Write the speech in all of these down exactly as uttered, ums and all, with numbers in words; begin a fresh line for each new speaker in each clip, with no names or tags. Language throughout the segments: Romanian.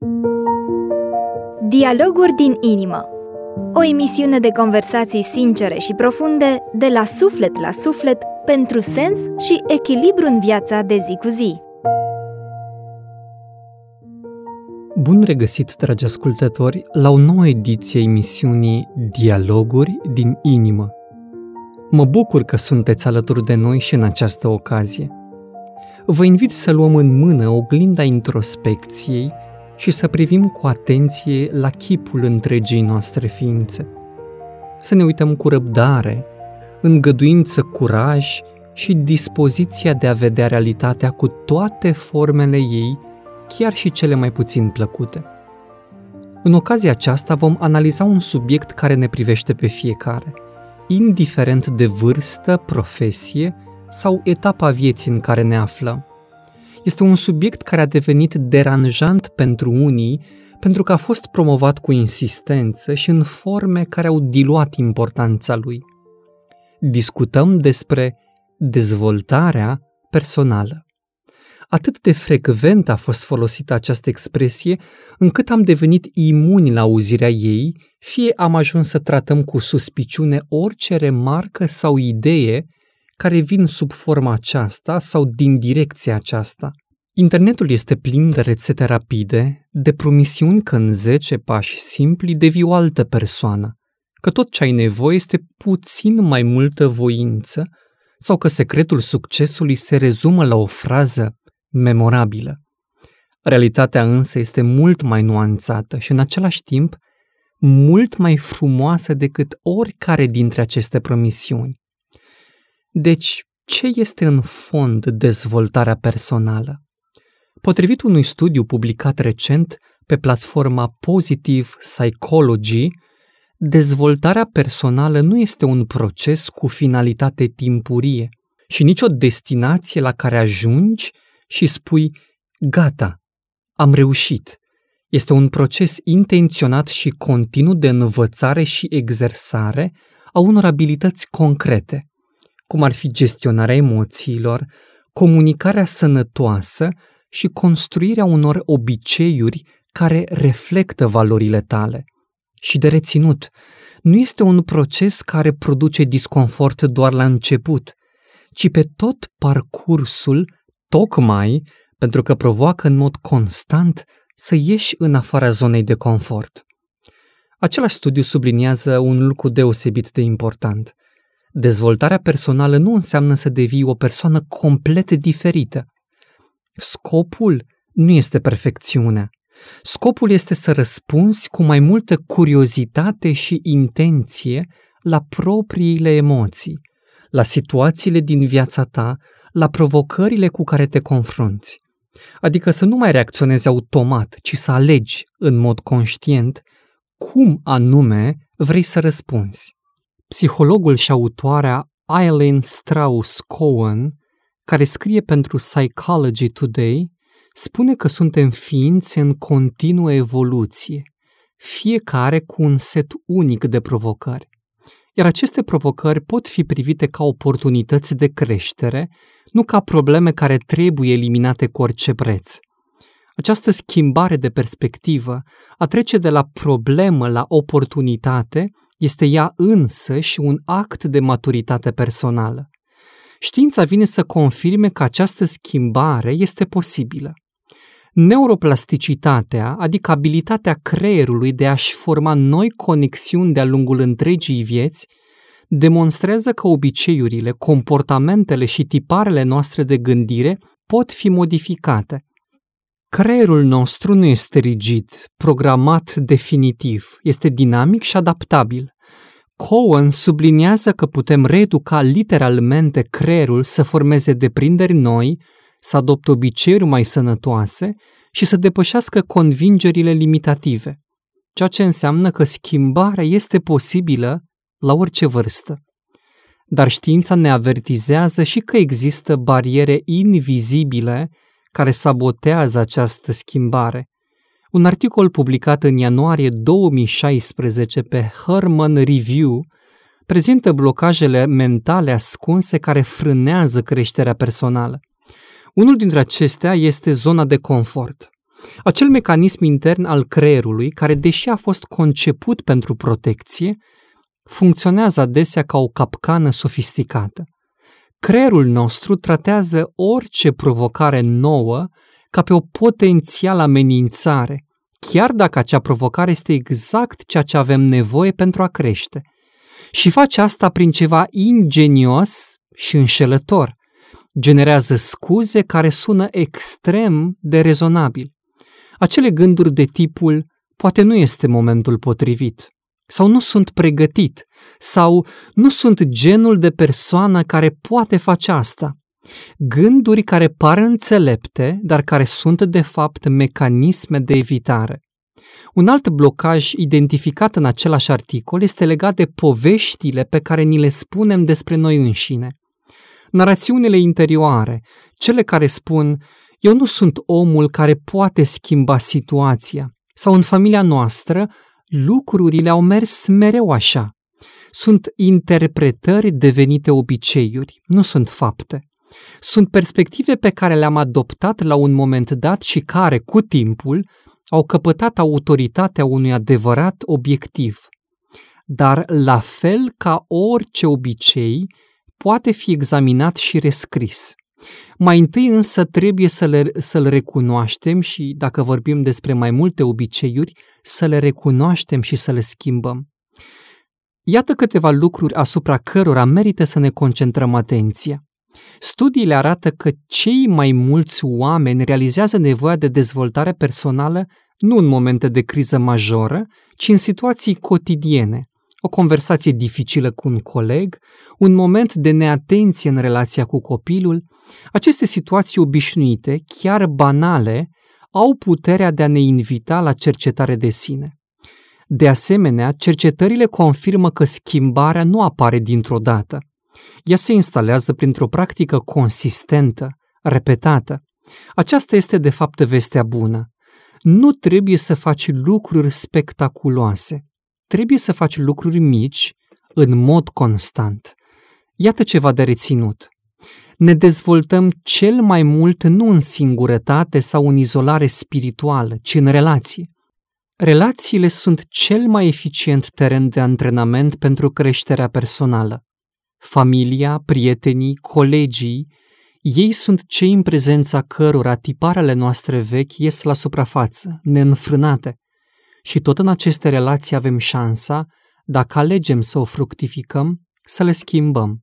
Dialoguri din inimă. O emisiune de conversații sincere și profunde, de la suflet la suflet, pentru sens și echilibru în viața de zi cu zi.
Bun regăsit, dragi ascultători, la o nouă ediție a emisiunii Dialoguri din inimă. Mă bucur că sunteți alături de noi și în această ocazie. Vă invit să luăm în mână oglinda introspecției și să privim cu atenție la chipul întregii noastre ființe. Să ne uităm cu răbdare, îngăduință, curaj și dispoziția de a vedea realitatea cu toate formele ei, chiar și cele mai puțin plăcute. În ocazia aceasta vom analiza un subiect care ne privește pe fiecare, indiferent de vârstă, profesie sau etapa vieții în care ne aflăm. Este un subiect care a devenit deranjant pentru unii pentru că a fost promovat cu insistență și în forme care au diluat importanța lui. Discutăm despre dezvoltarea personală. Atât de frecvent a fost folosită această expresie, încât am devenit imuni la auzirea ei, fie am ajuns să tratăm cu suspiciune orice remarcă sau idee care vin sub forma aceasta sau din direcția aceasta. Internetul este plin de rețete rapide, de promisiuni că în zece pași simpli devii o altă persoană, că tot ce ai nevoie este puțin mai multă voință sau că secretul succesului se rezumă la o frază memorabilă. Realitatea însă este mult mai nuanțată și în același timp mult mai frumoasă decât oricare dintre aceste promisiuni. Deci, ce este în fond dezvoltarea personală? Potrivit unui studiu publicat recent pe platforma Positive Psychology, dezvoltarea personală nu este un proces cu finalitate timpurie și nici o destinație la care ajungi și spui, gata, am reușit. Este un proces intenționat și continuu de învățare și exersare a unor abilități concrete, cum ar fi gestionarea emoțiilor, comunicarea sănătoasă și construirea unor obiceiuri care reflectă valorile tale. Și de reținut, nu este un proces care produce disconfort doar la început, ci pe tot parcursul, tocmai pentru că provoacă în mod constant să ieși în afara zonei de confort. Același studiu subliniază un lucru deosebit de important. Dezvoltarea personală nu înseamnă să devii o persoană complet diferită. Scopul nu este perfecțiunea. Scopul este să răspunzi cu mai multă curiozitate și intenție la propriile emoții, la situațiile din viața ta, la provocările cu care te confrunți. Adică să nu mai reacționezi automat, ci să alegi în mod conștient cum anume vrei să răspunzi. Psihologul și autoarea Eileen Strauss Cohen, care scrie pentru Psychology Today, spune că suntem ființe în continuă evoluție, fiecare cu un set unic de provocări. Iar aceste provocări pot fi privite ca oportunități de creștere, nu ca probleme care trebuie eliminate cu orice preț. Această schimbare de perspectivă, a trece de la problemă la oportunitate, este ea însăși un act de maturitate personală. Știința vine să confirme că această schimbare este posibilă. Neuroplasticitatea, adică abilitatea creierului de a-și forma noi conexiuni de-a lungul întregii vieți, demonstrează că obiceiurile, comportamentele și tiparele noastre de gândire pot fi modificate. Creierul nostru nu este rigid, programat definitiv, este dinamic și adaptabil. Cohen subliniază că putem reeduca literalmente creierul să formeze deprinderi noi, să adopte obiceiuri mai sănătoase și să depășească convingerile limitative, ceea ce înseamnă că schimbarea este posibilă la orice vârstă. Dar știința ne avertizează și că există bariere invizibile care sabotează această schimbare. Un articol publicat în ianuarie două mii șaisprezece pe Herman Review prezintă blocajele mentale ascunse care frânează creșterea personală. Unul dintre acestea este zona de confort. Acel mecanism intern al creierului, care, deși a fost conceput pentru protecție, funcționează adesea ca o capcană sofisticată. Creierul nostru tratează orice provocare nouă ca pe o potențială amenințare, chiar dacă acea provocare este exact ceea ce avem nevoie pentru a crește. Și face asta prin ceva ingenios și înșelător. Generează scuze care sună extrem de rezonabil. Acele gânduri de tipul, poate nu este momentul potrivit, sau nu sunt pregătit, sau nu sunt genul de persoană care poate face asta. Gânduri care par înțelepte, dar care sunt de fapt mecanisme de evitare. Un alt blocaj identificat în același articol este legat de poveștile pe care ni le spunem despre noi înșine. Narațiunile interioare, cele care spun, eu nu sunt omul care poate schimba situația, sau în familia noastră, lucrurile au mers mereu așa. Sunt interpretări devenite obiceiuri, nu sunt fapte. Sunt perspective pe care le-am adoptat la un moment dat și care, cu timpul, au căpătat autoritatea unui adevărat obiectiv. Dar, la fel ca orice obicei, poate fi examinat și rescris. Mai întâi însă trebuie să le, să-l recunoaștem și, dacă vorbim despre mai multe obiceiuri, să le recunoaștem și să le schimbăm. Iată câteva lucruri asupra cărora merită să ne concentrăm atenția. Studiile arată că cei mai mulți oameni realizează nevoia de dezvoltare personală nu în momente de criză majoră, ci în situații cotidiene. O conversație dificilă cu un coleg, un moment de neatenție în relația cu copilul. Aceste situații obișnuite, chiar banale, au puterea de a ne invita la cercetare de sine. De asemenea, cercetările confirmă că schimbarea nu apare dintr-o dată. Ea se instalează printr-o practică consistentă, repetată. Aceasta este de fapt vestea bună. Nu trebuie să faci lucruri spectaculoase. Trebuie să faci lucruri mici, în mod constant. Iată ceva de reținut. Ne dezvoltăm cel mai mult nu în singurătate sau în izolare spirituală, ci în relații. Relațiile sunt cel mai eficient teren de antrenament pentru creșterea personală. Familia, prietenii, colegii, ei sunt cei în prezența cărora tiparele noastre vechi ies la suprafață, neînfrânate. Și tot în aceste relații avem șansa, dacă alegem să o fructificăm, să le schimbăm.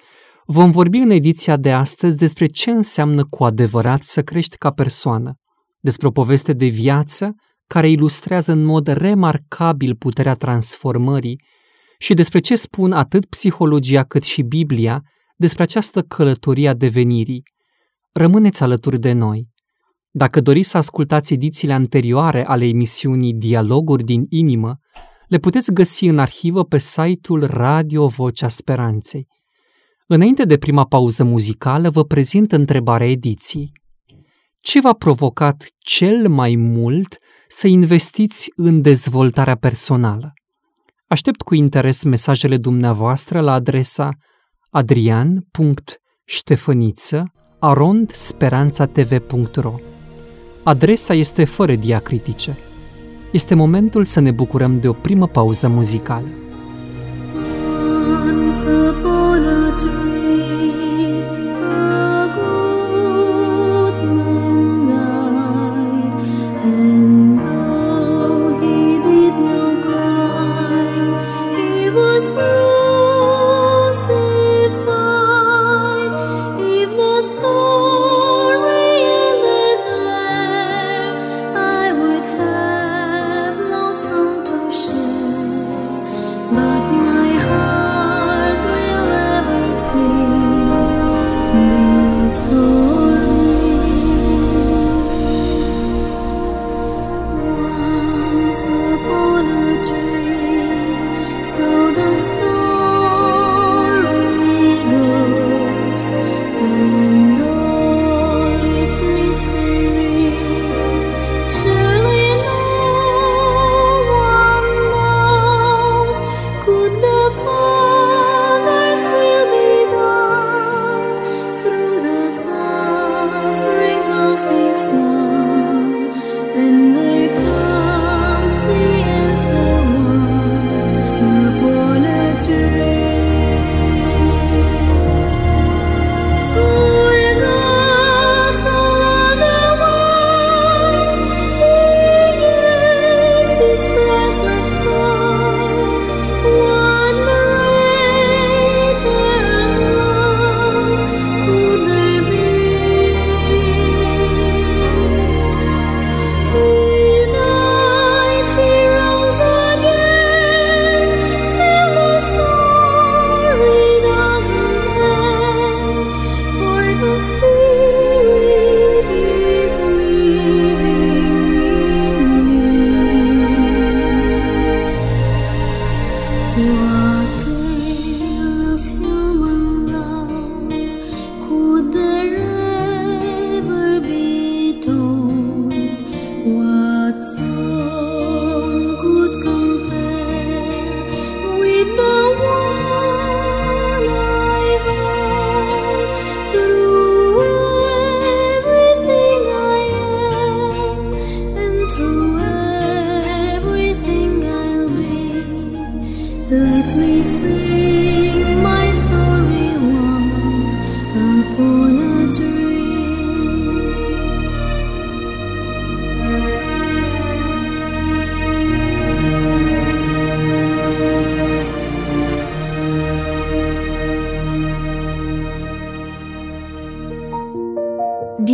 Vom vorbi în ediția de astăzi despre ce înseamnă cu adevărat să crești ca persoană, despre o poveste de viață care ilustrează în mod remarcabil puterea transformării și despre ce spun atât psihologia cât și Biblia despre această călătorie a devenirii. Rămâneți alături de noi. Dacă doriți să ascultați edițiile anterioare ale emisiunii Dialoguri din Inimă, le puteți găsi în arhivă pe site-ul Radio Vocea Speranței. Înainte de prima pauză muzicală, vă prezint întrebarea ediției. Ce v-a provocat cel mai mult să investiți în dezvoltarea personală? Aștept cu interes mesajele dumneavoastră la adresa adrian punct ștefăniță arond speranța t v punct r o. Adresa este fără diacritice. Este momentul să ne bucurăm de o primă pauză muzicală.
But my heart will ever sing.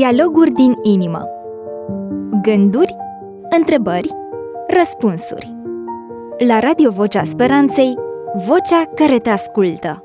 Dialoguri din inimă. Gânduri, întrebări, răspunsuri. La Radio Vocea Speranței, vocea care te ascultă.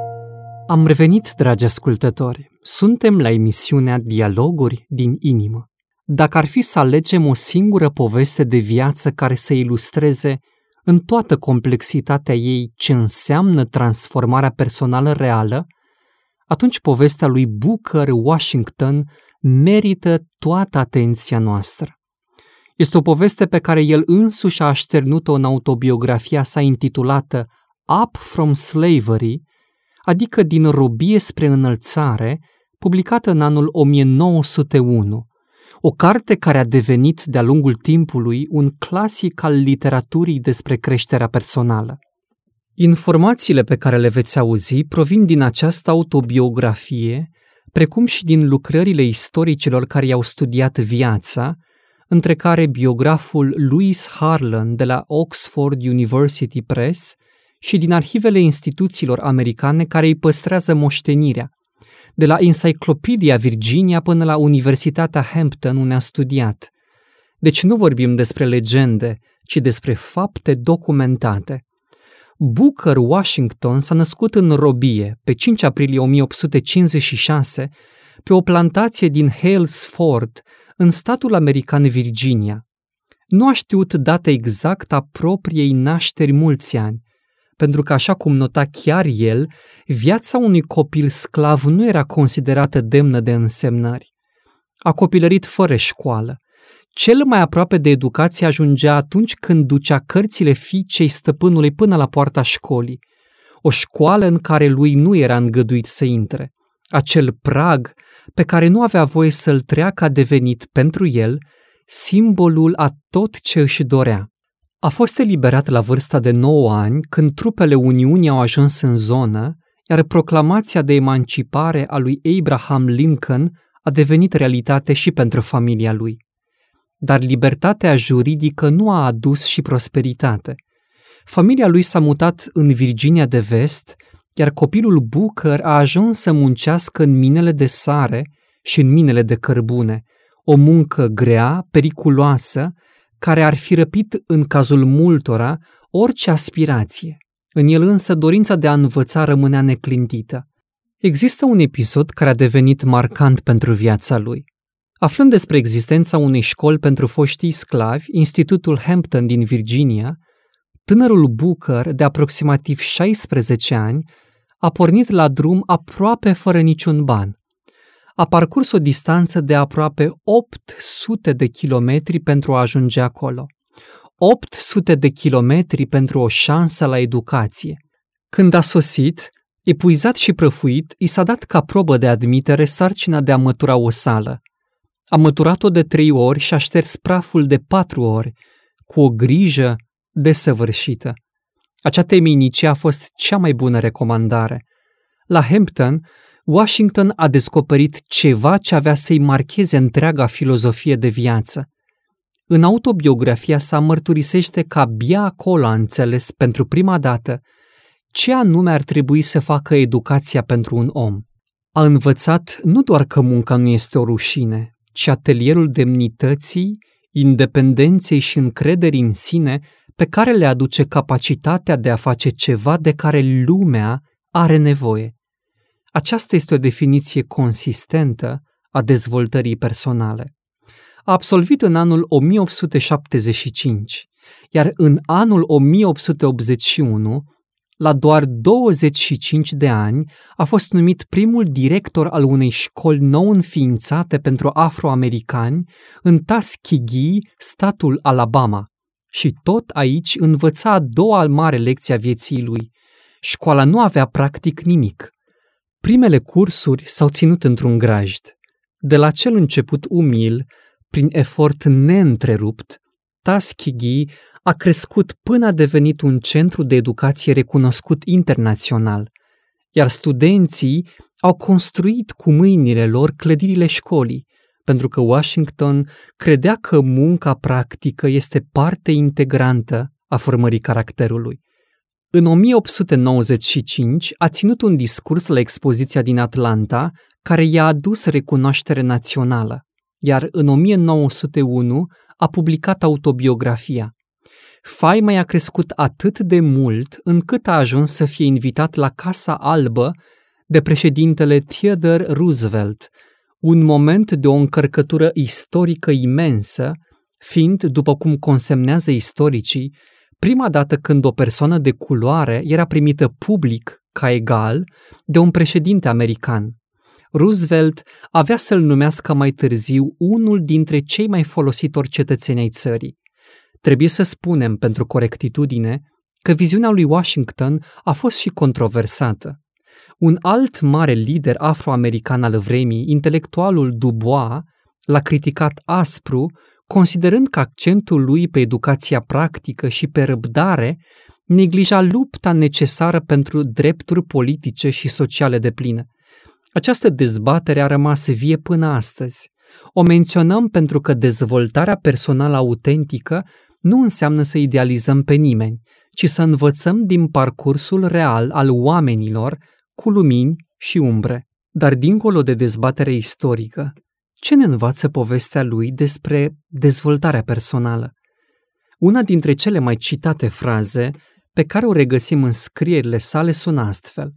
Am revenit, dragi ascultători. Suntem la emisiunea Dialoguri din inimă. Dacă ar fi să alegem o singură poveste de viață care să ilustreze în toată complexitatea ei ce înseamnă transformarea personală reală, atunci povestea lui Booker Washington merită toată atenția noastră. Este o poveste pe care el însuși a așternut-o în autobiografia sa intitulată Up from Slavery, adică din robie spre înălțare, publicată în anul o mie nouă sute unu, o carte care a devenit de-a lungul timpului un clasic al literaturii despre creșterea personală. Informațiile pe care le veți auzi provin din această autobiografie, precum și din lucrările istoricilor care i-au studiat viața, între care biograful Lewis Harlan de la Oxford University Press și din arhivele instituțiilor americane care îi păstrează moștenirea, de la Encyclopedia Virginia până la Universitatea Hampton, unde a studiat. Deci nu vorbim despre legende, ci despre fapte documentate. Booker Washington s-a născut în robie pe cinci aprilie o mie opt sute cincizeci și șase pe o plantație din Hales Ford, în statul american Virginia. Nu a știut data exactă a propriei nașteri mulți ani, pentru că, așa cum nota chiar el, viața unui copil sclav nu era considerată demnă de însemnări. A copilărit fără școală. Cel mai aproape de educație ajungea atunci când ducea cărțile fiicei stăpânului până la poarta școlii, o școală în care lui nu era îngăduit să intre. Acel prag pe care nu avea voie să-l treacă a devenit, pentru el, simbolul a tot ce își dorea. A fost eliberat la vârsta de nouă ani, când trupele Uniunii au ajuns în zonă, iar proclamația de emancipare a lui Abraham Lincoln a devenit realitate și pentru familia lui. Dar libertatea juridică nu a adus și prosperitate. Familia lui s-a mutat în Virginia de Vest, iar copilul Booker a ajuns să muncească în minele de sare și în minele de cărbune, o muncă grea, periculoasă, care ar fi răpit în cazul multora orice aspirație. În el însă dorința de a învăța rămânea neclintită. Există un episod care a devenit marcant pentru viața lui. Aflând despre existența unei școli pentru foștii sclavi, Institutul Hampton din Virginia, tânărul Booker, de aproximativ șaisprezece ani, a pornit la drum aproape fără niciun ban. A parcurs o distanță de aproape opt sute de kilometri pentru a ajunge acolo. opt sute de kilometri pentru o șansă la educație. Când a sosit, epuizat și prăfuit, i s-a dat ca probă de admitere sarcina de a mătura o sală. A măturat-o de trei ori și a șters praful de patru ori, cu o grijă desăvârșită. Acea temenicie a fost cea mai bună recomandare. La Hampton, Washington a descoperit ceva ce avea să-i marcheze întreaga filozofie de viață. În autobiografia sa mărturisește că abia acolo a înțeles pentru prima dată ce anume ar trebui să facă educația pentru un om. A învățat nu doar că munca nu este o rușine, ci atelierul demnității, independenței și încrederii în sine pe care le aduce capacitatea de a face ceva de care lumea are nevoie. Aceasta este o definiție consistentă a dezvoltării personale. A absolvit în anul o mie opt sute șaptezeci și cinci, iar în anul o mie opt sute optzeci și unu, la doar douăzeci și cinci de ani, a fost numit primul director al unei școli nou înființate pentru afroamericani în Tuskegee, statul Alabama. Și tot aici învăța a doua mare lecție a vieții lui. Școala nu avea practic nimic. Primele cursuri s-au ținut într-un grajd. De la cel început umil, prin efort neîntrerupt, Tuskegee a crescut până a devenit un centru de educație recunoscut internațional, iar studenții au construit cu mâinile lor clădirile școlii, pentru că Washington credea că munca practică este parte integrantă a formării caracterului. În o mie opt sute nouăzeci și cinci a ținut un discurs la expoziția din Atlanta care i-a adus recunoaștere națională, iar în o mie nouă sute unu a publicat autobiografia. Faima i-a crescut atât de mult încât a ajuns să fie invitat la Casa Albă de președintele Theodore Roosevelt, un moment de o încărcătură istorică imensă, fiind, după cum consemnează istoricii, prima dată când o persoană de culoare era primită public, ca egal, de un președinte american. Roosevelt avea să-l numească mai târziu unul dintre cei mai folositori cetățeni ai țării. Trebuie să spunem, pentru corectitudine, că viziunea lui Washington a fost și controversată. Un alt mare lider afroamerican al vremii, intelectualul Dubois, l-a criticat aspru, considerând că accentul lui pe educația practică și pe răbdare neglija lupta necesară pentru drepturi politice și sociale depline. Această dezbatere a rămas vie până astăzi. O menționăm pentru că dezvoltarea personală autentică nu înseamnă să idealizăm pe nimeni, ci să învățăm din parcursul real al oamenilor, cu lumini și umbre. Dar dincolo de dezbatere istorică, ce ne învață povestea lui despre dezvoltarea personală? Una dintre cele mai citate fraze pe care o regăsim în scrierile sale sună astfel: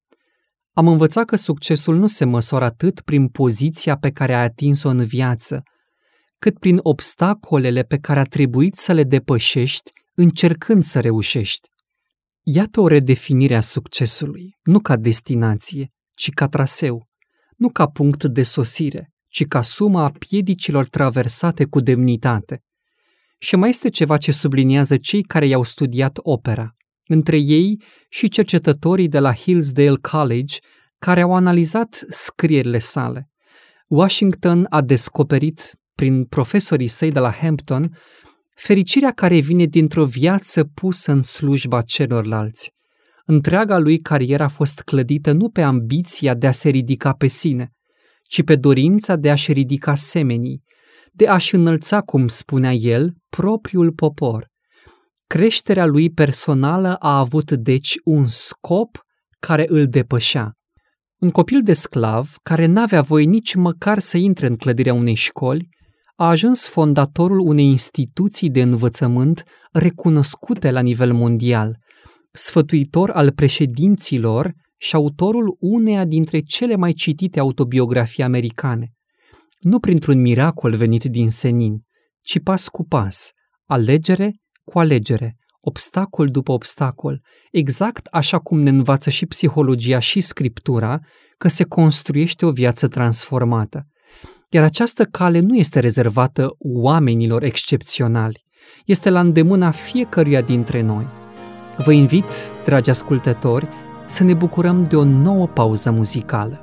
am învățat că succesul nu se măsoară atât prin poziția pe care ai atins-o în viață, cât prin obstacolele pe care a trebuit să le depășești încercând să reușești. Iată o redefinire a succesului, nu ca destinație, ci ca traseu, nu ca punct de sosire, ci ca suma a piedicilor traversate cu demnitate. Și mai este ceva ce subliniază cei care i-au studiat opera, între ei și cercetătorii de la Hillsdale College, care au analizat scrierile sale. Washington a descoperit, prin profesorii săi de la Hampton, fericirea care vine dintr-o viață pusă în slujba celorlalți. Întreaga lui carieră a fost clădită nu pe ambiția de a se ridica pe sine, ci pe dorința de a-și ridica semenii, de a-și înălța, cum spunea el, propriul popor. Creșterea lui personală a avut deci un scop care îl depășea. Un copil de sclav, care n-avea voie nici măcar să intre în clădirea unei școli, a ajuns fondatorul unei instituții de învățământ recunoscute la nivel mondial, sfătuitor al președinților și autorul uneia dintre cele mai citite autobiografii americane. Nu printr-un miracol venit din senin, ci pas cu pas, alegere cu alegere, obstacol după obstacol, exact așa cum ne învață și psihologia și scriptura că se construiește o viață transformată. Iar această cale nu este rezervată oamenilor excepționali, este la îndemâna fiecăruia dintre noi. Vă invit, dragi ascultători, să ne bucurăm de o nouă pauză muzicală.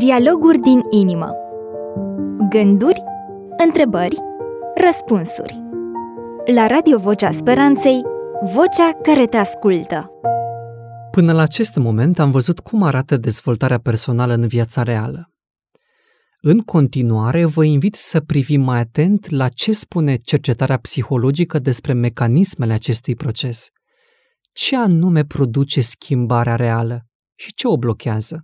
Dialoguri din inimă. Gânduri, întrebări, răspunsuri. La Radio Vocea Speranței, vocea care te ascultă.
Până la acest moment am văzut cum arată dezvoltarea personală în viața reală. În continuare, vă invit să privim mai atent la ce spune cercetarea psihologică despre mecanismele acestui proces. Ce anume produce schimbarea reală și ce o blochează?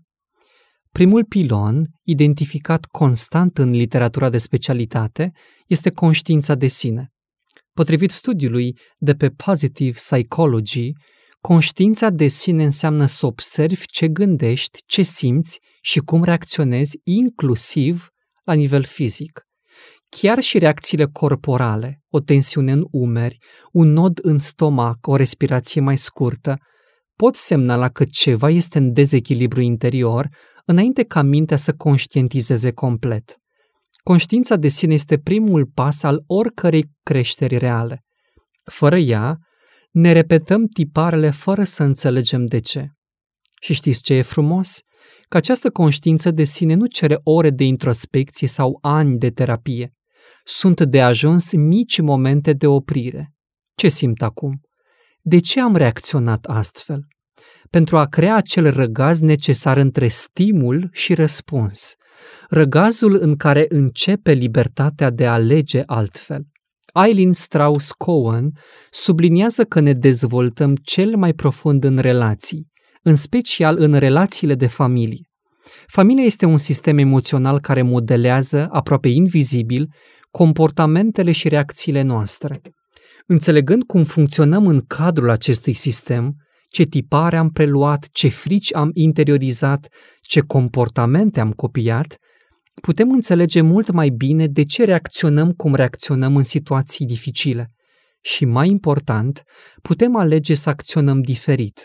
Primul pilon, identificat constant în literatura de specialitate, este conștiința de sine. Potrivit studiului de pe Positive Psychology, conștiința de sine înseamnă să observi ce gândești, ce simți și cum reacționezi, inclusiv la nivel fizic. Chiar și reacțiile corporale, o tensiune în umeri, un nod în stomac, o respirație mai scurtă, pot semnala că ceva este în dezechilibru interior înainte ca mintea să conștientizeze complet. Conștiința de sine este primul pas al oricărei creșteri reale. Fără ea, ne repetăm tiparele fără să înțelegem de ce. Și știți ce e frumos? Că această conștiință de sine nu cere ore de introspecție sau ani de terapie. Sunt de ajuns mici momente de oprire. Ce simt acum? De ce am reacționat astfel? Pentru a crea acel răgaz necesar între stimul și răspuns. Răgazul în care începe libertatea de a alege altfel. Eileen Strauss-Cohen subliniază că ne dezvoltăm cel mai profund în relații, în special în relațiile de familie. Familia este un sistem emoțional care modelează, aproape invizibil, comportamentele și reacțiile noastre. Înțelegând cum funcționăm în cadrul acestui sistem, ce tipare am preluat, ce frici am interiorizat, ce comportamente am copiat, putem înțelege mult mai bine de ce reacționăm cum reacționăm în situații dificile. Și mai important, putem alege să acționăm diferit.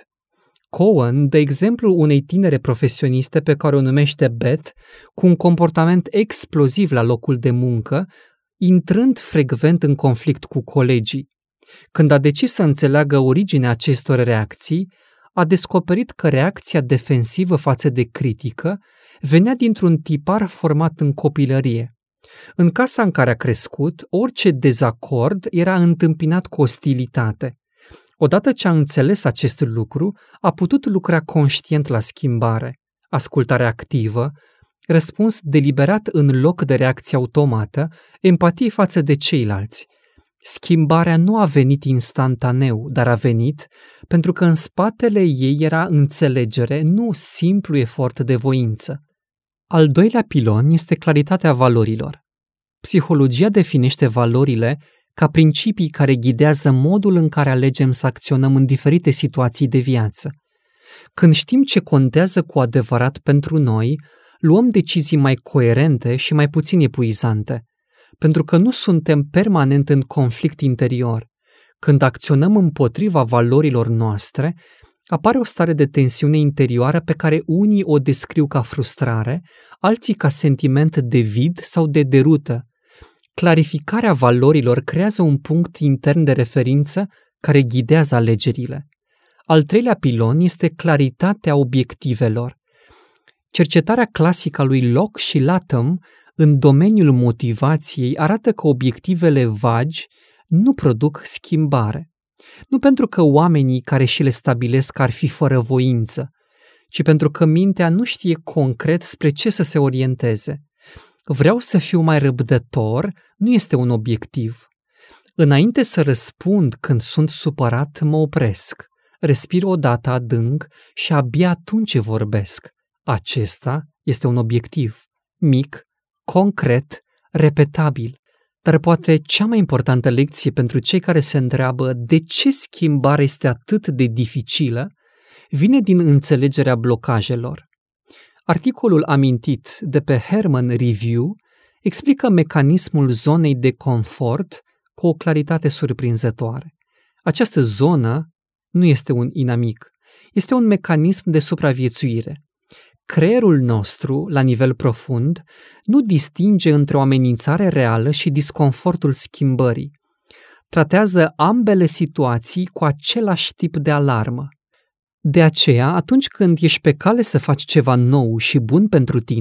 Cohen dă exemplu unei tinere profesioniste pe care o numește Beth, cu un comportament exploziv la locul de muncă, intrând frecvent în conflict cu colegii. Când a decis să înțeleagă originea acestor reacții, a descoperit că reacția defensivă față de critică venea dintr-un tipar format în copilărie. În casa în care a crescut, orice dezacord era întâmpinat cu ostilitate. Odată ce a înțeles acest lucru, a putut lucra conștient la schimbare, ascultare activă, răspuns deliberat în loc de reacție automată, empatie față de ceilalți. Schimbarea nu a venit instantaneu, dar a venit pentru că în spatele ei era înțelegere, nu simplu efort de voință. Al doilea pilon este claritatea valorilor. Psihologia definește valorile ca principii care ghidează modul în care alegem să acționăm în diferite situații de viață. Când știm ce contează cu adevărat pentru noi, luăm decizii mai coerente și mai puțin epuizante, pentru că nu suntem permanent în conflict interior. Când acționăm împotriva valorilor noastre, apare o stare de tensiune interioară pe care unii o descriu ca frustrare, alții ca sentiment de vid sau de derută. Clarificarea valorilor creează un punct intern de referință care ghidează alegerile. Al treilea pilon este claritatea obiectivelor. Cercetarea clasică a lui Locke și Latham în domeniul motivației arată că obiectivele vagi nu produc schimbare. Nu pentru că oamenii care și le stabilesc ar fi fără voință, ci pentru că mintea nu știe concret spre ce să se orienteze. Vreau să fiu mai răbdător nu este un obiectiv. Înainte să răspund când sunt supărat, mă opresc, respir odată adânc și abia atunci vorbesc. Acesta este un obiectiv, mic, concret, repetabil. Dar poate cea mai importantă lecție pentru cei care se întreabă de ce schimbarea este atât de dificilă, vine din înțelegerea blocajelor. Articolul amintit de pe Herman Review explică mecanismul zonei de confort cu o claritate surprinzătoare. Această zonă nu este un inamic, este un mecanism de supraviețuire. Creierul nostru, la nivel profund, nu distinge între o amenințare reală și disconfortul schimbării. Tratează ambele situații cu același tip de alarmă. De aceea, atunci când ești pe cale să faci ceva nou și bun pentru tine,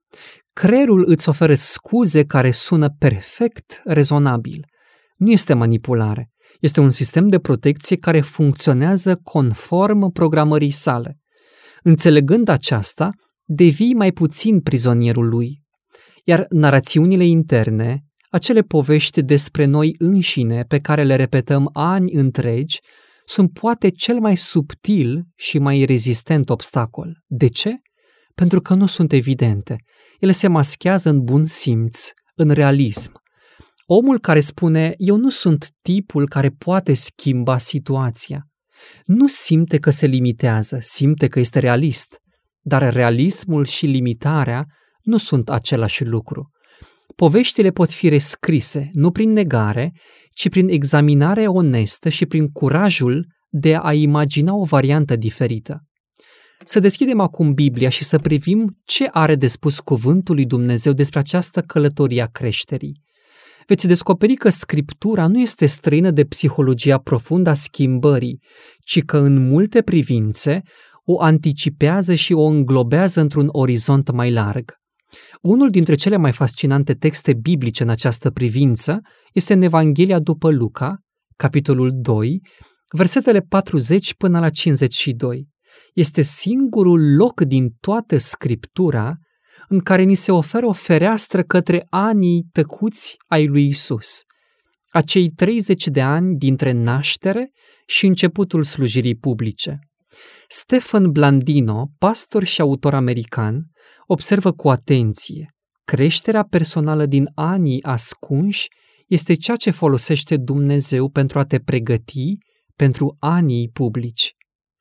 Creierul îți oferă scuze care sună perfect rezonabil. Nu este manipulare. Este un sistem de protecție care funcționează conform programării sale. Înțelegând aceasta, devii mai puțin prizonierul lui. Iar narațiunile interne, acele povești despre noi înșine pe care le repetăm ani întregi, sunt poate cel mai subtil și mai rezistent obstacol. De ce? Pentru că nu sunt evidente. Ele se maschează în bun simț, în realism. Omul care spune, eu nu sunt tipul care poate schimba situația, nu simte că se limitează, simte că este realist. Dar realismul și limitarea nu sunt același lucru. Poveștile pot fi rescrise, nu prin negare, ci prin examinare onestă și prin curajul de a imagina o variantă diferită. Să deschidem acum Biblia și să privim ce are de spus cuvântul lui Dumnezeu despre această călătorie a creșterii. Veți descoperi că Scriptura nu este străină de psihologia profundă a schimbării, ci că în multe privințe o anticipează și o înglobează într-un orizont mai larg. Unul dintre cele mai fascinante texte biblice în această privință este în Evanghelia după Luca, capitolul doi, versetele patruzeci până la cincizeci și doi. Este singurul loc din toată Scriptura în care ni se oferă o fereastră către anii tăcuți ai lui Isus, acei treizeci de ani dintre naștere și începutul slujirii publice. Stephen Blandino, pastor și autor american, observă cu atenție: creșterea personală din anii ascunși este ceea ce folosește Dumnezeu pentru a te pregăti pentru anii publici.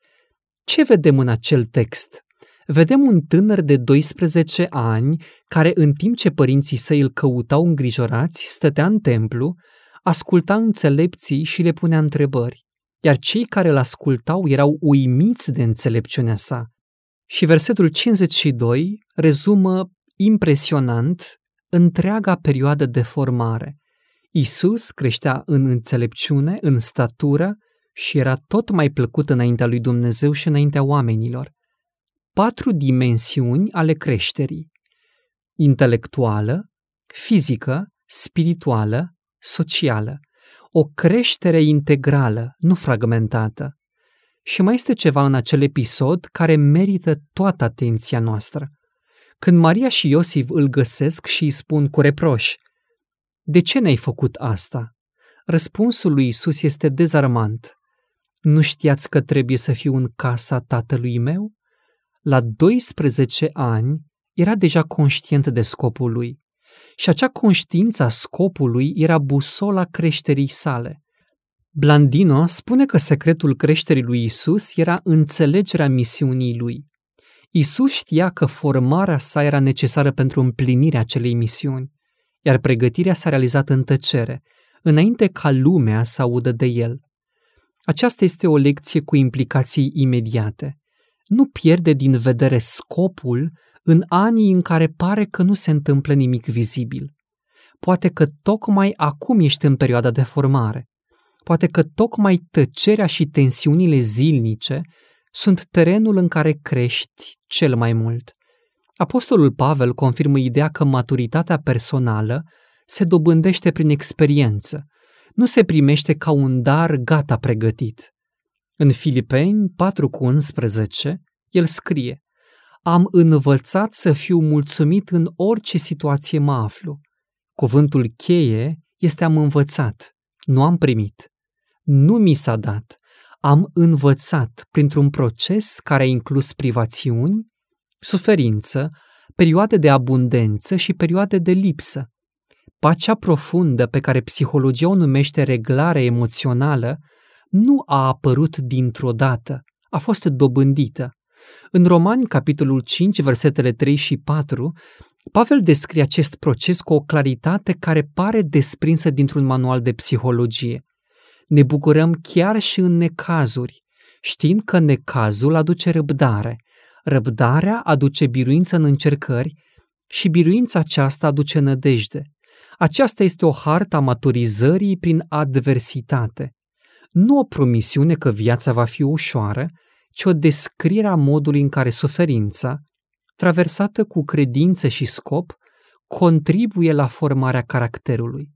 Ce vedem în acel text? Vedem un tânăr de doisprezece ani care, în timp ce părinții săi îl căutau îngrijorați, stătea în templu, asculta înțelepții și le punea întrebări, iar cei care îl ascultau erau uimiți de înțelepciunea sa. Și versetul cincizeci și doi rezumă impresionant întreaga perioadă de formare. Isus creștea în înțelepciune, în statură și era tot mai plăcut înaintea lui Dumnezeu și înaintea oamenilor. Patru dimensiuni ale creșterii: intelectuală, fizică, spirituală, socială. O creștere integrală, nu fragmentată. Și mai este ceva în acel episod care merită toată atenția noastră. Când Maria și Iosif îl găsesc și îi spun cu reproș: de ce ne-ai făcut asta? Răspunsul lui Isus este dezarmant. Nu știați că trebuie să fiu în casa tatălui meu? La doisprezece ani era deja conștient de scopul lui. Și acea conștiință a scopului era busola creșterii sale. Blandino spune că secretul creșterii lui Isus era înțelegerea misiunii lui. Isus știa că formarea sa era necesară pentru împlinirea acelei misiuni, iar pregătirea s-a realizat în tăcere, înainte ca lumea să audă de el. Aceasta este o lecție cu implicații imediate. Nu pierde din vedere scopul în anii în care pare că nu se întâmplă nimic vizibil. Poate că tocmai acum ești în perioada de formare. Poate că tocmai tăcerea și tensiunile zilnice sunt terenul în care crești cel mai mult. Apostolul Pavel confirmă ideea că maturitatea personală se dobândește prin experiență, nu se primește ca un dar gata pregătit. În Filipeni patru cu unsprezece, el scrie: am învățat să fiu mulțumit în orice situație mă aflu. Cuvântul cheie este am învățat, nu am primit. Nu mi s-a dat, am învățat printr-un proces care a inclus privațiuni, suferință, perioade de abundență și perioade de lipsă. Pacea profundă pe care psihologia o numește reglare emoțională nu a apărut dintr-o dată, a fost dobândită. În Romani, capitolul cinci, versetele trei și patru, Pavel descrie acest proces cu o claritate care pare desprinsă dintr-un manual de psihologie. Ne bucurăm chiar și în necazuri, știind că necazul aduce răbdare, răbdarea aduce biruință în încercări și biruința aceasta aduce nădejde. Aceasta este o hartă a maturizării prin adversitate. Nu o promisiune că viața va fi ușoară, ci o descriere a modului în care suferința, traversată cu credință și scop, contribuie la formarea caracterului.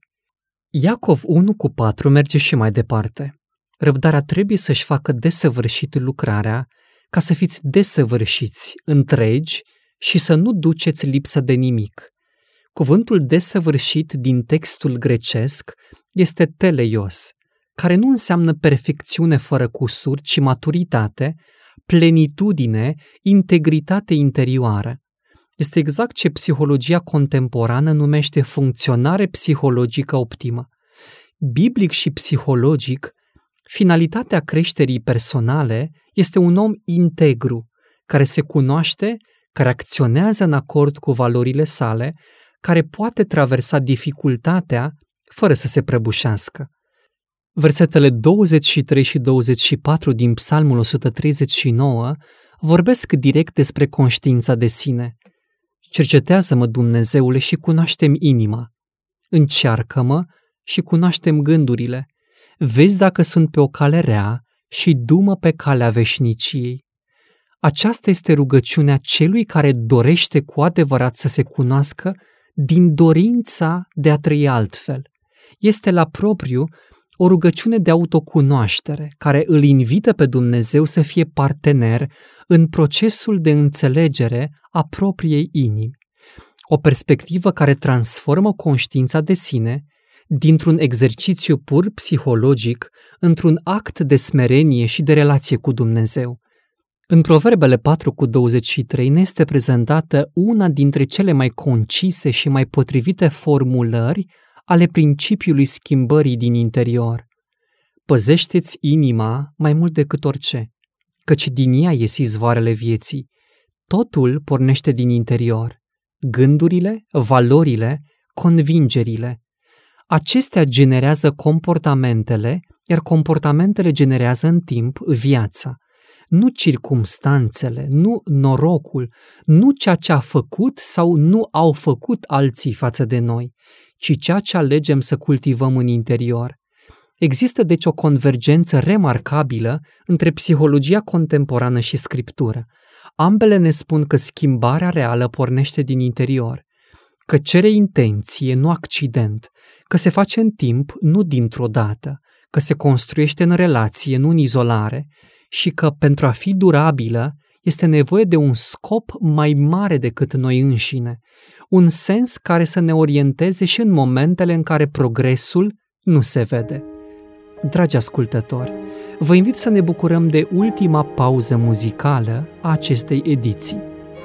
Iacov unu cu patru merge și mai departe. Răbdarea trebuie să-și facă desăvârșit lucrarea, ca să fiți desăvârșiți, întregi și să nu duceți lipsă de nimic. Cuvântul desăvârșit din textul grecesc este teleios, care nu înseamnă perfecțiune fără cusuri, ci maturitate, plenitudine, integritate interioară. Este exact ce psihologia contemporană numește funcționare psihologică optimă. Biblic și psihologic, finalitatea creșterii personale este un om integru, care se cunoaște, care acționează în acord cu valorile sale, care poate traversa dificultatea fără să se prăbușească. Versetele douăzeci și trei și douăzeci și patru din Psalmul o sută treizeci și nouă vorbesc direct despre conștiința de sine. Cercetează-mă, Dumnezeule, și cunoaște-mi inima. Încearcă-mă și cunoaște-mi gândurile. Vezi dacă sunt pe o cale rea și du-mă pe calea veșniciei. Aceasta este rugăciunea celui care dorește cu adevărat să se cunoască din dorința de a trăi altfel. Este la propriu o rugăciune de autocunoaștere care îl invită pe Dumnezeu să fie partener în procesul de înțelegere a propriei inimi. O perspectivă care transformă conștiința de sine dintr-un exercițiu pur psihologic într-un act de smerenie și de relație cu Dumnezeu. În Proverbele patru cu douăzeci și trei ne este prezentată una dintre cele mai concise și mai potrivite formulări ale principiului schimbării din interior. Păzește-ți inima mai mult decât orice, căci din ea ies izvoarele vieții. Totul pornește din interior. Gândurile, valorile, convingerile. Acestea generează comportamentele, iar comportamentele generează în timp viața. Nu circumstanțele, nu norocul, nu ceea ce a făcut sau nu au făcut alții față de noi, ci ceea ce alegem să cultivăm în interior. Există deci o convergență remarcabilă între psihologia contemporană și scriptură. Ambele ne spun că schimbarea reală pornește din interior, că cere intenție, nu accident, că se face în timp, nu dintr-o dată, că se construiește în relație, nu în izolare, și că pentru a fi durabilă este nevoie de un scop mai mare decât noi înșine, un sens care să ne orienteze și în momentele în care progresul nu se vede. Dragi ascultători, vă invit să ne bucurăm de ultima pauză muzicală a acestei ediții.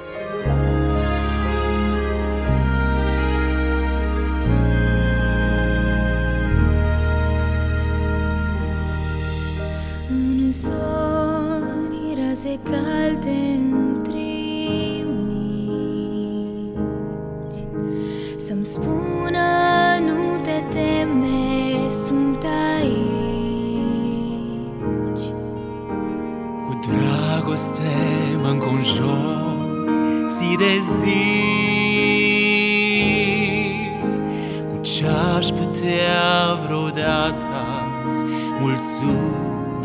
În zori raze calde îmi trimiți să-mi spună nu te teme, sunt aici.
Cu dragoste mă înconjur zi de zi. Cu ce-aș putea vreodată-ți mulțumi.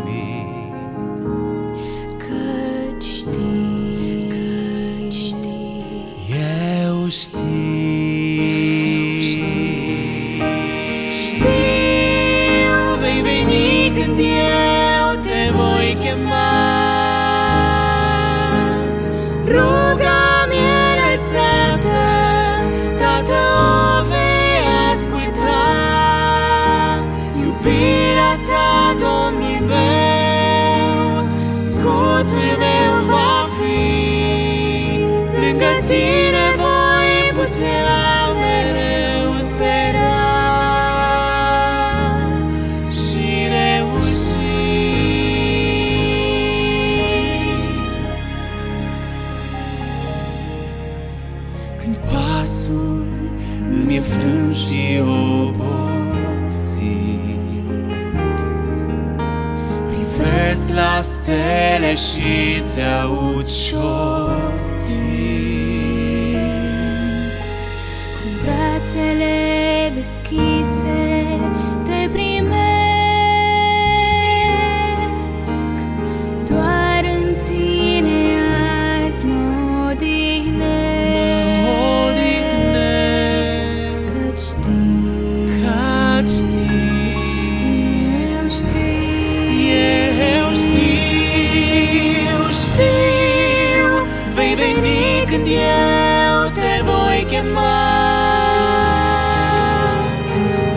Căci știi, căci știi,
Eu știu,
știu, vei veni când eu te voi chema. Ruga-mi înălțată, Tată, o vei asculta. Iubirea ta, Domnul meu, scutul meu va fi. Lângă tine voi putea mereu spera și reuși. Când pasul îmi e frân și obosit, privesc la stele și te aud șoptind. Cu brațele deschise te primesc, doar în tine azi mă odihnesc.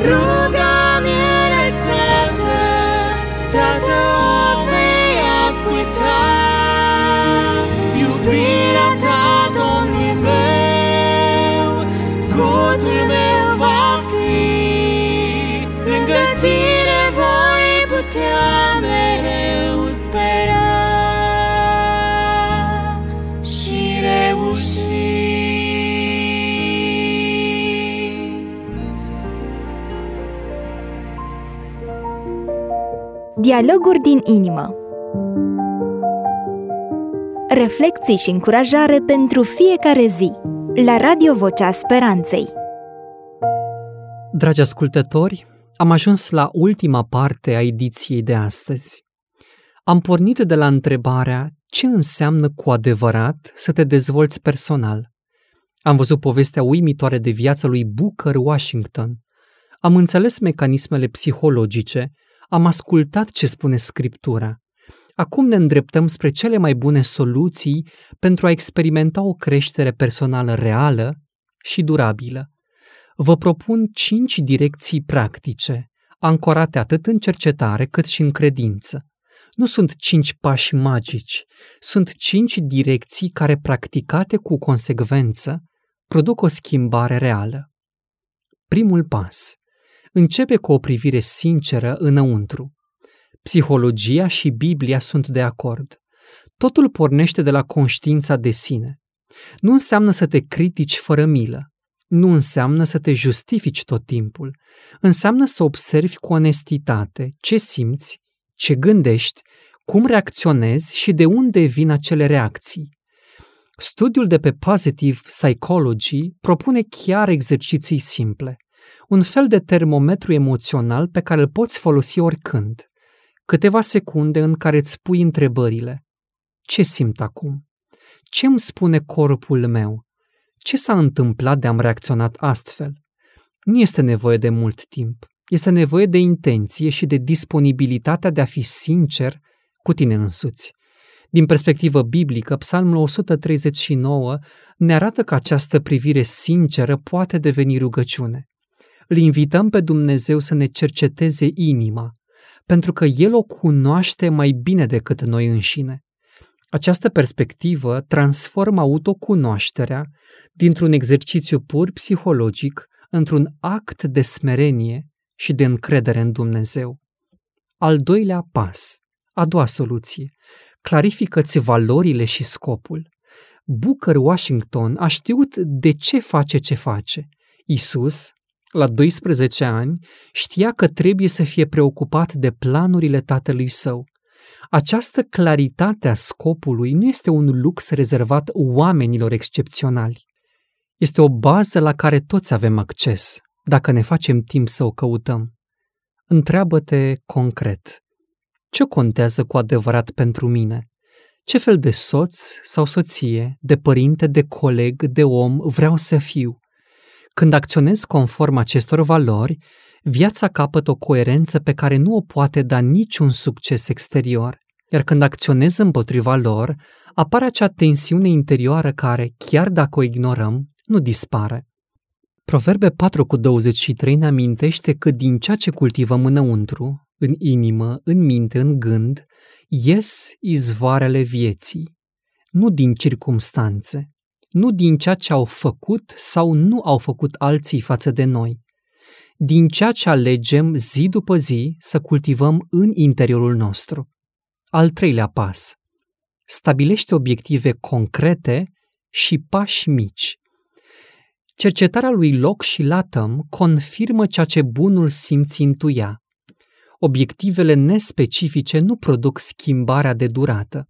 Ruga mea înălțată, Tată, o vei asculta. Iubirea ta, Domnul meu, scutul meu va fi. Lângă tine voi putea mereu spera și reuși.
Dialoguri din inimă. Reflecții și încurajare pentru fiecare zi, la Radio Vocea Speranței.
Dragi ascultători, am ajuns la ultima parte a ediției de astăzi. Am pornit de la întrebarea ce înseamnă cu adevărat să te dezvolți personal. Am văzut povestea uimitoare de viața lui Booker Washington. Am înțeles mecanismele psihologice, am ascultat ce spune Scriptura. Acum ne îndreptăm spre cele mai bune soluții pentru a experimenta o creștere personală reală și durabilă. Vă propun cinci direcții practice, ancorate atât în cercetare cât și în credință. Nu sunt cinci pași magici, sunt cinci direcții care, practicate cu consecvență, produc o schimbare reală. Primul pas. Începe cu o privire sinceră înăuntru. Psihologia și Biblia sunt de acord. Totul pornește de la conștiința de sine. Nu înseamnă să te critici fără milă. Nu înseamnă să te justifici tot timpul. Înseamnă să observi cu onestitate ce simți, ce gândești, cum reacționezi și de unde vin acele reacții. Studiul de pe Positive Psychology propune chiar exerciții simple. Un fel de termometru emoțional pe care îl poți folosi oricând. Câteva secunde în care îți pui întrebările. Ce simt acum? Ce îmi spune corpul meu? Ce s-a întâmplat de am reacționat astfel? Nu este nevoie de mult timp. Este nevoie de intenție și de disponibilitatea de a fi sincer cu tine însuți. Din perspectivă biblică, Psalmul o sută treizeci și nouă ne arată că această privire sinceră poate deveni rugăciune. Îl invităm pe Dumnezeu să ne cerceteze inima, pentru că El o cunoaște mai bine decât noi înșine. Această perspectivă transformă autocunoașterea dintr-un exercițiu pur psihologic într-un act de smerenie și de încredere în Dumnezeu. Al doilea pas, a doua soluție, clarifică-ți valorile și scopul. Booker Washington a știut de ce face ce face. Isus, la doisprezece ani, știa că trebuie să fie preocupat de planurile tatălui său. Această claritate a scopului nu este un lux rezervat oamenilor excepționali. Este o bază la care toți avem acces, dacă ne facem timp să o căutăm. Întreabă-te concret. Ce contează cu adevărat pentru mine? Ce fel de soț sau soție, de părinte, de coleg, de om vreau să fiu? Când acționez conform acestor valori, viața capătă o coerență pe care nu o poate da niciun succes exterior. Iar când acționez împotriva lor, apare acea tensiune interioară care, chiar dacă o ignorăm, nu dispare. Proverbe patru cu douăzeci și trei ne amintește că din ceea ce cultivăm înăuntru, în inimă, în minte, în gând, ies izvoarele vieții, nu din circumstanțe, nu din ceea ce au făcut sau nu au făcut alții față de noi, din ceea ce alegem zi după zi să cultivăm în interiorul nostru. Al treilea pas. Stabilește obiective concrete și pași mici. Cercetarea lui Locke și Latham confirmă ceea ce bunul simț intuia. Obiectivele nespecifice nu produc schimbarea de durată.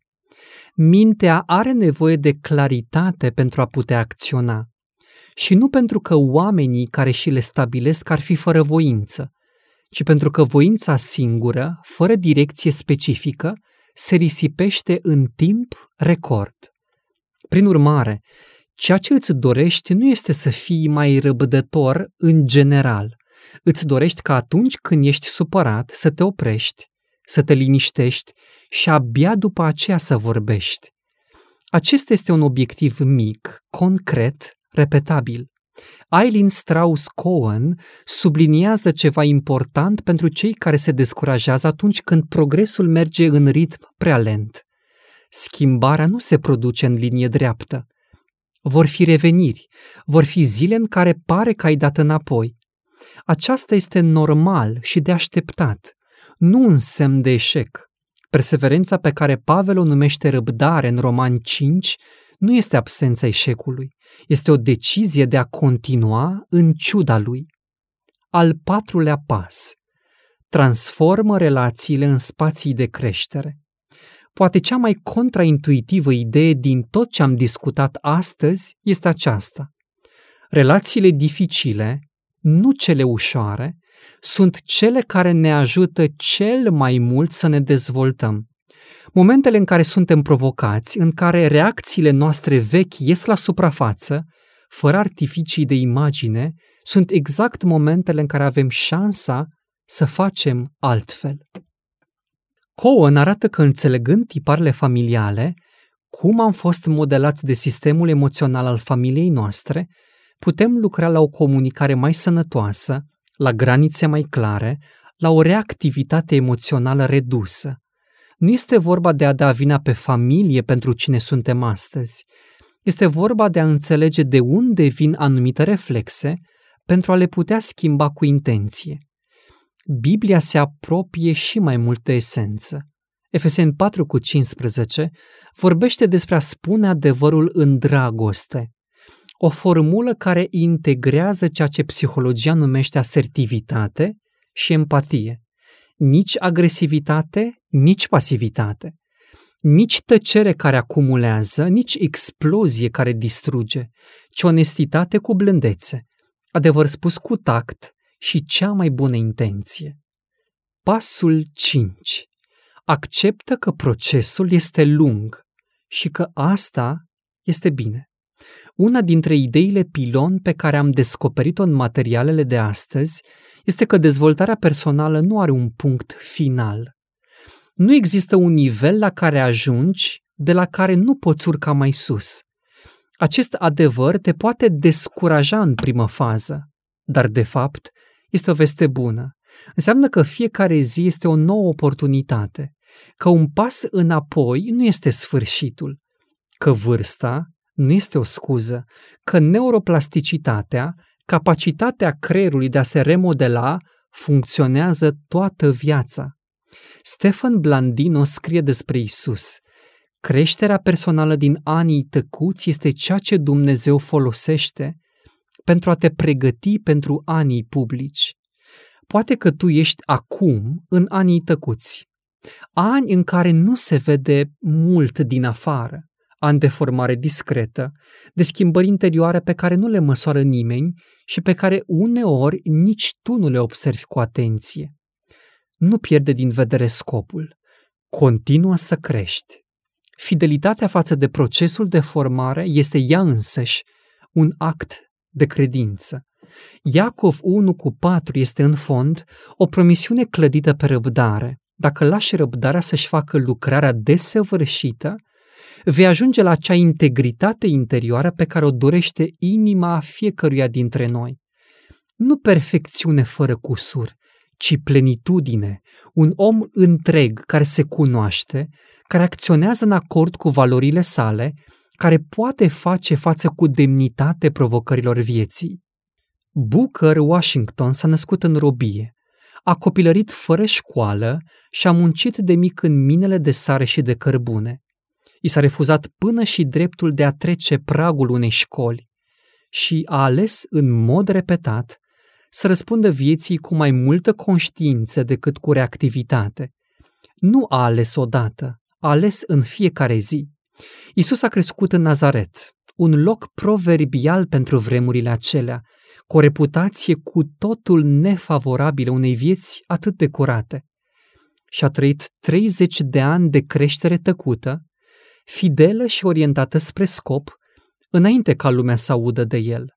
Mintea are nevoie de claritate pentru a putea acționa. Și nu pentru că oamenii care și le stabilesc ar fi fără voință, ci pentru că voința singură, fără direcție specifică, se risipește în timp record. Prin urmare, ceea ce îți dorești nu este să fii mai răbdător în general. Îți dorești ca atunci când ești supărat să te oprești, să te liniștești și abia după aceea să vorbești. Acesta este un obiectiv mic, concret, repetabil. Eileen Strauss Cohen subliniază ceva important pentru cei care se descurajează atunci când progresul merge în ritm prea lent. Schimbarea nu se produce în linie dreaptă. Vor fi reveniri, vor fi zile în care pare că ai dat înapoi. Aceasta este normal și de așteptat, nu un semn de eșec. Perseverența pe care Pavel o numește răbdare în Romani cinci nu este absența eșecului, este o decizie de a continua în ciuda lui. Al patrulea pas. Transformă relațiile în spații de creștere. Poate cea mai contraintuitivă idee din tot ce am discutat astăzi este aceasta. Relațiile dificile, nu cele ușoare, sunt cele care ne ajută cel mai mult să ne dezvoltăm. Momentele în care suntem provocați, în care reacțiile noastre vechi ies la suprafață, fără artificii de imagine, sunt exact momentele în care avem șansa să facem altfel. Cohen arată că înțelegând tiparele familiale, cum am fost modelați de sistemul emoțional al familiei noastre, putem lucra la o comunicare mai sănătoasă, la granițe mai clare, la o reactivitate emoțională redusă. Nu este vorba de a da vina pe familie pentru cine suntem astăzi. Este vorba de a înțelege de unde vin anumite reflexe pentru a le putea schimba cu intenție. Biblia se apropie și mai mult de esență. Efeseni patru cu cincisprezece vorbește despre a spune adevărul în dragoste, o formulă care integrează ceea ce psihologia numește asertivitate și empatie. Nici agresivitate, nici pasivitate. Nici tăcere care acumulează, nici explozie care distruge, ci onestitate cu blândețe, adevăr spus cu tact și cea mai bună intenție. Pasul cinci. Acceptă că procesul este lung și că asta este bine. Una dintre ideile pilon pe care am descoperit-o în materialele de astăzi este că dezvoltarea personală nu are un punct final. Nu există un nivel la care ajungi, de la care nu poți urca mai sus. Acest adevăr te poate descuraja în primă fază, dar de fapt este o veste bună. Înseamnă că fiecare zi este o nouă oportunitate, că un pas înapoi nu este sfârșitul, că vârsta nu este o scuză, că neuroplasticitatea, capacitatea creierului de a se remodela, funcționează toată viața. Stefan Blandino scrie despre Isus. Creșterea personală din anii tăcuți este ceea ce Dumnezeu folosește pentru a te pregăti pentru anii publici. Poate că tu ești acum în anii tăcuți, ani în care nu se vede mult din afară, ani de formare discretă, de schimbări interioare pe care nu le măsoară nimeni și pe care uneori nici tu nu le observi cu atenție. Nu pierde din vedere scopul. Continuă să crești. Fidelitatea față de procesul de formare este ea însăși un act de credință. Iacov unu cu patru este în fond o promisiune clădită pe răbdare. Dacă lași răbdarea să-și facă lucrarea desăvârșită, vei ajunge la acea integritate interioară pe care o dorește inima fiecăruia dintre noi. Nu perfecțiune fără cusur, ci plenitudine, un om întreg care se cunoaște, care acționează în acord cu valorile sale, care poate face față cu demnitate provocărilor vieții. Booker Washington s-a născut în robie, a copilărit fără școală și a muncit de mic în minele de sare și de cărbune. I s-a refuzat până și dreptul de a trece pragul unei școli și a ales în mod repetat să răspundă vieții cu mai multă conștiință decât cu reactivitate. Nu a ales odată, a ales în fiecare zi. Iisus a crescut în Nazaret, un loc proverbial pentru vremurile acelea, cu o reputație cu totul nefavorabilă unei vieți atât de curate. Și a trăit treizeci de ani de creștere tăcută, fidelă și orientată spre scop, înainte ca lumea să audă de el.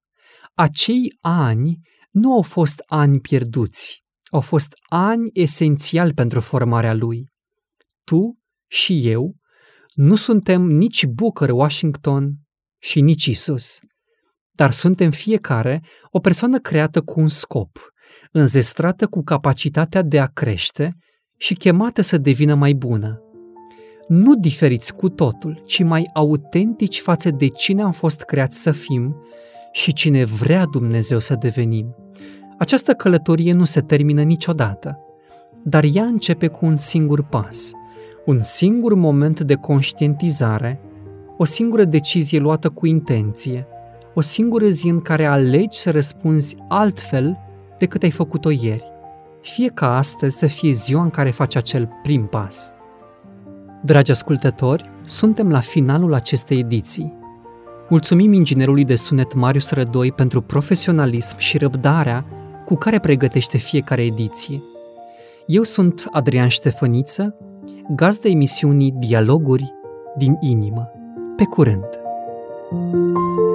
Acei ani nu au fost ani pierduți, au fost ani esențiali pentru formarea lui. Tu și eu nu suntem nici Booker Washington și nici Isus. dar suntem fiecare o persoană creată cu un scop, înzestrată cu capacitatea de a crește și chemată să devină mai bună. Nu diferiți cu totul, ci mai autentici față de cine am fost creați să fim și cine vrea Dumnezeu să devenim. Această călătorie nu se termină niciodată, dar ea începe cu un singur pas, un singur moment de conștientizare, o singură decizie luată cu intenție, o singură zi în care alegi să răspunzi altfel decât ai făcut-o ieri. Fie ca astăzi să fie ziua în care faci acel prim pas. Dragi ascultători, suntem la finalul acestei ediții. Mulțumim inginerului de sunet Marius Rădoi pentru profesionalism și răbdarea cu care pregătește fiecare ediție. Eu sunt Adrian Ștefăniță, gazdă emisiunii Dialoguri din inimă. Pe curând!